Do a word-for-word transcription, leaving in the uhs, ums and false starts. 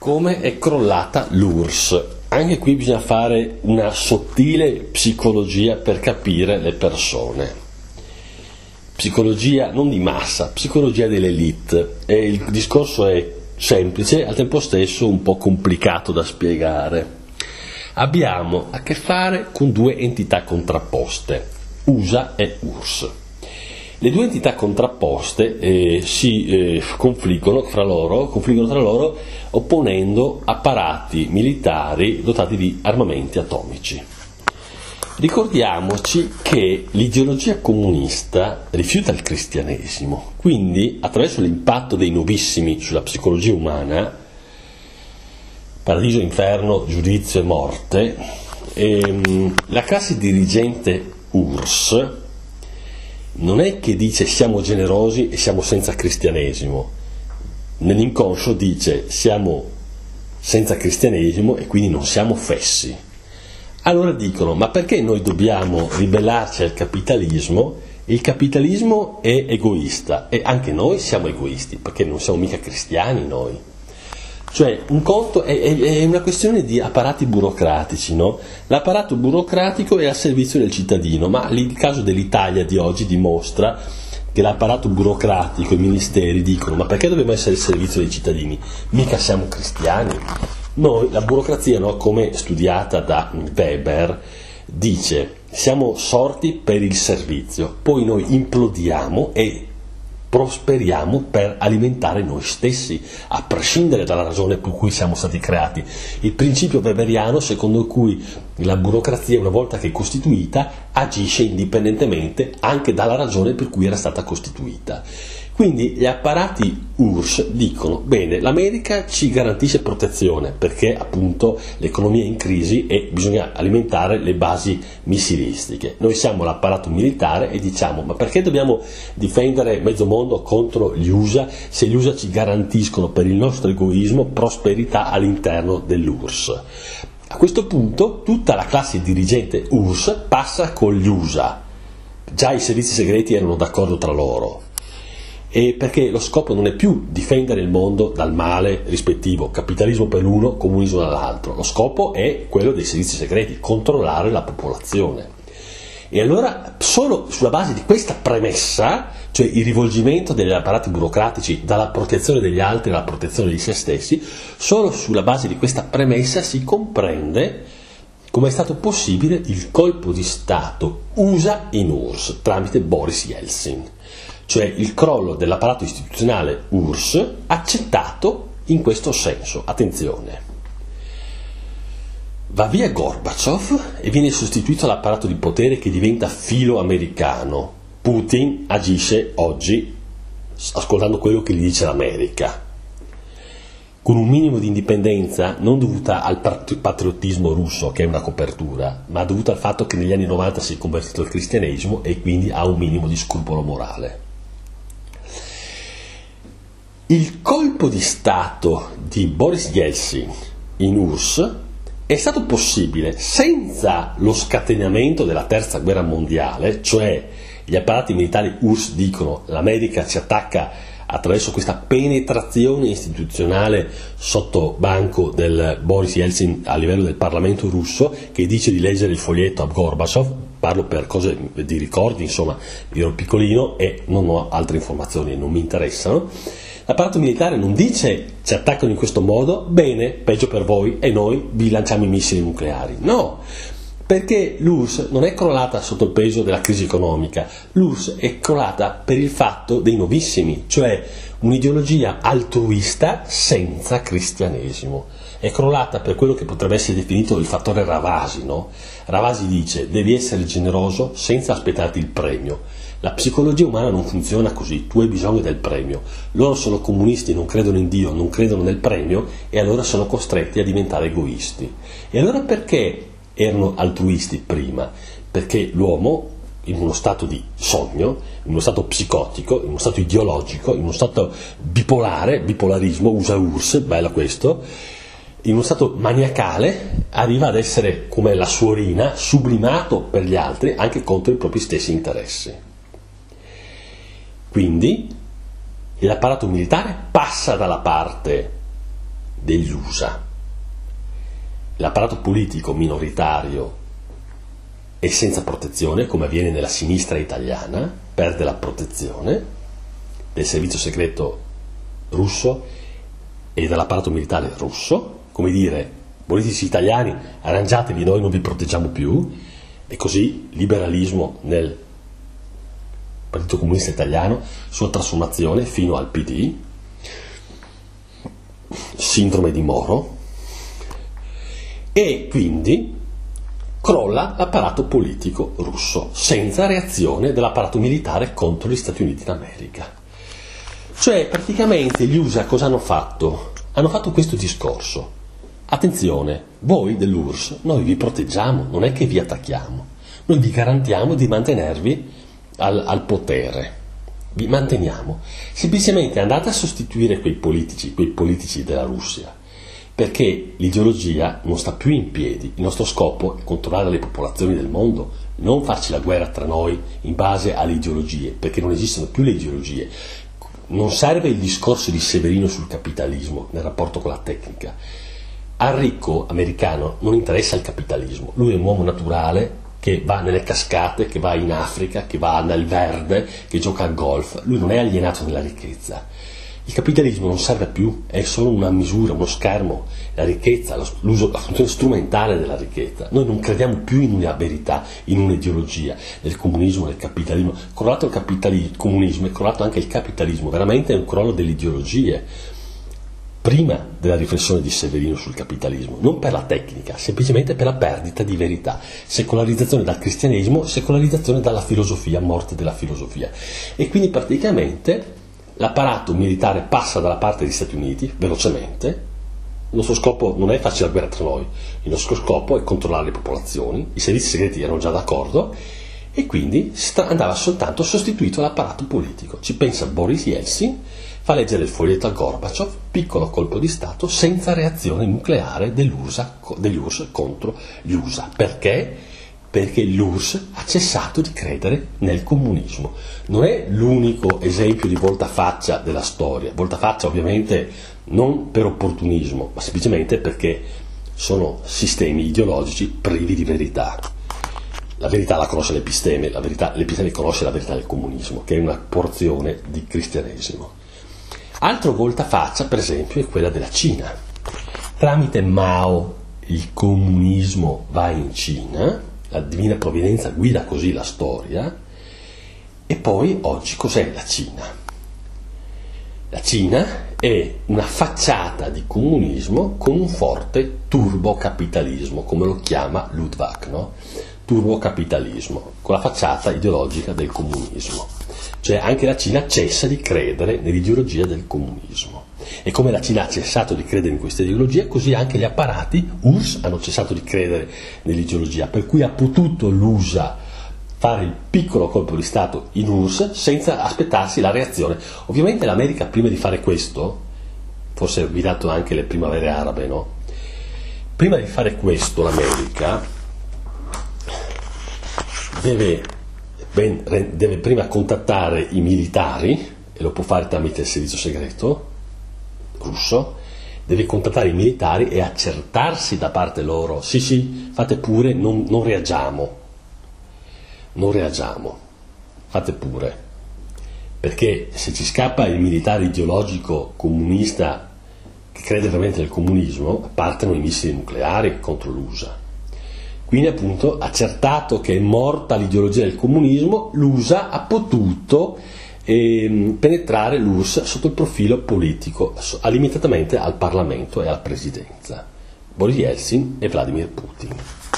come è crollata l'U R S S. Anche qui bisogna fare una sottile psicologia per capire le persone. Psicologia non di massa, psicologia dell'elite. E il discorso è semplice, al tempo stesso un po' complicato da spiegare. Abbiamo a che fare con due entità contrapposte, U S A e U R S S. Le due entità contrapposte eh, si eh, confliggono fra loro, confliggono tra loro opponendo apparati militari dotati di armamenti atomici. Ricordiamoci che l'ideologia comunista rifiuta il cristianesimo, quindi attraverso l'impatto dei novissimi sulla psicologia umana, paradiso, inferno, giudizio e morte, ehm, la classe dirigente U R S S non è che dice siamo generosi e siamo senza cristianesimo, nell'inconscio dice siamo senza cristianesimo e quindi non siamo fessi. Allora dicono, ma perché noi dobbiamo ribellarci al capitalismo? Il capitalismo è egoista e anche noi siamo egoisti, perché non siamo mica cristiani noi. Cioè, un conto è, è, è una questione di apparati burocratici, no? L'apparato burocratico è al servizio del cittadino, ma il caso dell'Italia di oggi dimostra che l'apparato burocratico, i ministeri dicono, ma perché dobbiamo essere al servizio dei cittadini? Mica siamo cristiani. Noi, la burocrazia, no, come studiata da Weber, dice, siamo sorti per il servizio, poi noi implodiamo e prosperiamo per alimentare noi stessi, a prescindere dalla ragione per cui siamo stati creati. Il principio weberiano secondo cui la burocrazia, una volta che è costituita, agisce indipendentemente anche dalla ragione per cui era stata costituita. Quindi gli apparati U R S S dicono, bene, l'America ci garantisce protezione perché appunto l'economia è in crisi e bisogna alimentare le basi missilistiche. Noi siamo l'apparato militare e diciamo, ma perché dobbiamo difendere mezzo mondo contro gli U S A se gli U S A ci garantiscono per il nostro egoismo prosperità all'interno dell'U R S S? A questo punto tutta la classe dirigente U R S S passa con gli U S A. Già i servizi segreti erano d'accordo tra loro. E perché lo scopo non è più difendere il mondo dal male rispettivo, capitalismo per l'uno, comunismo dall'altro, lo scopo è quello dei servizi segreti, controllare la popolazione. E allora solo sulla base di questa premessa, cioè il rivolgimento degli apparati burocratici dalla protezione degli altri alla protezione di se stessi, solo sulla base di questa premessa si comprende come è stato possibile il colpo di Stato U S A in U R S S tramite Boris Yeltsin. Cioè il crollo dell'apparato istituzionale U R S S accettato in questo senso. Attenzione. Va via Gorbaciov e viene sostituito l'apparato di potere che diventa filo americano. Putin agisce oggi ascoltando quello che gli dice l'America, con un minimo di indipendenza non dovuta al patriottismo russo, che è una copertura, ma dovuta al fatto che negli anni novanta si è convertito al cristianesimo e quindi ha un minimo di scrupolo morale. Il colpo di Stato di Boris Yeltsin in U R S S è stato possibile senza lo scatenamento della terza guerra mondiale, cioè gli apparati militari U R S S dicono l'America ci attacca attraverso questa penetrazione istituzionale sotto banco del Boris Yeltsin a livello del Parlamento russo, che dice di leggere il foglietto a Gorbaciov. Parlo per cose di ricordi, insomma, io ero piccolino e non ho altre informazioni, non mi interessano. L'apparato militare non dice ci attaccano in questo modo, bene, peggio per voi e noi vi lanciamo i missili nucleari. No, perché l'U R S S non è crollata sotto il peso della crisi economica, l'U R S S è crollata per il fatto dei novissimi, cioè un'ideologia altruista senza cristianesimo. È crollata per quello che potrebbe essere definito il fattore Ravasi, no? Ravasi dice devi essere generoso senza aspettarti il premio. La psicologia umana non funziona così, tu hai bisogno del premio. Loro sono comunisti, non credono in Dio, non credono nel premio e allora sono costretti a diventare egoisti. E allora perché erano altruisti prima? Perché l'uomo in uno stato di sogno, in uno stato psicotico, in uno stato ideologico, in uno stato bipolare, bipolarismo, usa U R S S, bello questo, in uno stato maniacale arriva ad essere come la suorina, sublimato per gli altri anche contro i propri stessi interessi. Quindi l'apparato militare passa dalla parte degli U S A. L'apparato politico minoritario è senza protezione, come avviene nella sinistra italiana, perde la protezione del servizio segreto russo e dall'apparato militare russo, come dire, politici italiani, arrangiatevi, noi non vi proteggiamo più, e così liberalismo nel Partito Comunista Italiano, sua trasformazione fino al P D, sindrome di Moro, e quindi crolla l'apparato politico russo senza reazione dell'apparato militare contro gli Stati Uniti d'America. Cioè praticamente gli U S A cosa hanno fatto? Hanno fatto questo discorso: attenzione, voi dell'U R S S noi vi proteggiamo, non è che vi attacchiamo, noi vi garantiamo di mantenervi al, al potere, vi manteniamo, semplicemente andate a sostituire quei politici, quei politici della Russia, perché l'ideologia non sta più in piedi. Il nostro scopo è controllare le popolazioni del mondo, non farci la guerra tra noi in base alle ideologie, perché non esistono più le ideologie. Non serve il discorso di Severino sul capitalismo nel rapporto con la tecnica. Al ricco americano non interessa il capitalismo, lui è un uomo naturale che va nelle cascate, che va in Africa, che va nel verde, che gioca a golf, lui non è alienato nella ricchezza. Il capitalismo non serve più, è solo una misura, uno schermo, la ricchezza, l'uso, la funzione strumentale della ricchezza. Noi non crediamo più in una verità, in un'ideologia del comunismo, del capitalismo. Crollato il capitalismo, comunismo, è crollato anche il capitalismo, veramente è un crollo delle ideologie. Prima della riflessione di Severino sul capitalismo, non per la tecnica, semplicemente per la perdita di verità, secolarizzazione dal cristianesimo, secolarizzazione dalla filosofia, morte della filosofia. E quindi praticamente l'apparato militare passa dalla parte degli Stati Uniti velocemente. Il nostro scopo non è farci la guerra tra noi, il nostro scopo è controllare le popolazioni, i servizi segreti erano già d'accordo, e quindi andava soltanto sostituito l'apparato politico. Ci pensa Boris Yeltsin, fa leggere il foglietto a Gorbaciov, piccolo colpo di Stato senza reazione nucleare dell'U S A, degli U R S S contro gli U S A. Perché? Perché l'U R S S ha cessato di credere nel comunismo. Non è l'unico esempio di voltafaccia della storia, voltafaccia ovviamente non per opportunismo, ma semplicemente perché sono sistemi ideologici privi di verità. La verità la conosce l'episteme, la verità, l'episteme conosce la verità del comunismo, che è una porzione di cristianesimo. Altro voltafaccia, per esempio, è quella della Cina. Tramite Mao il comunismo va in Cina, la divina provvidenza guida così la storia, e poi oggi cos'è la Cina? La Cina è una facciata di comunismo con un forte turbocapitalismo, come lo chiama Luttwak, no? Turbocapitalismo, con la facciata ideologica del comunismo. Cioè anche la Cina cessa di credere nell'ideologia del comunismo. E come la Cina ha cessato di credere in questa ideologia, così anche gli apparati U R S S hanno cessato di credere nell'ideologia, per cui ha potuto l'U S A fare il piccolo colpo di Stato in U R S S senza aspettarsi la reazione. Ovviamente l'America, prima di fare questo, forse vi dato anche le primavere arabe, no? Prima di fare questo l'America deve, ben, deve prima contattare i militari, e lo può fare tramite il servizio segreto russo, deve contattare i militari e accertarsi da parte loro: sì sì, fate pure, non, non reagiamo, non reagiamo, fate pure, perché se ci scappa il militare ideologico comunista che crede veramente nel comunismo, partono i missili nucleari contro l'U S A. Quindi appunto, accertato che è morta l'ideologia del comunismo, l'U S A ha potuto eh, penetrare l'U R S S sotto il profilo politico, limitatamente al Parlamento e alla Presidenza. Boris Yeltsin e Vladimir Putin.